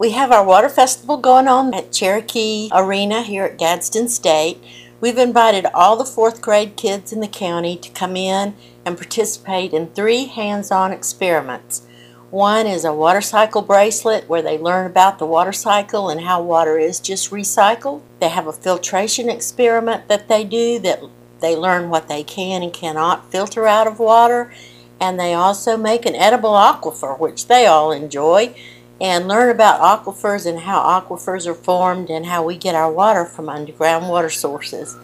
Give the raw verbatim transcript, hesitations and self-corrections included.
We have our water festival going on at Cherokee Arena here at Gadsden State. We've invited all the fourth grade kids in the county to come in and participate in three hands-on experiments. One is a water cycle bracelet where they learn about the water cycle and how water is just recycled. They have a filtration experiment that they do that they learn what they can and cannot filter out of water. And they also make an edible aquifer, which they all enjoy, and learn about aquifers and how aquifers are formed and how we get our water from underground water sources.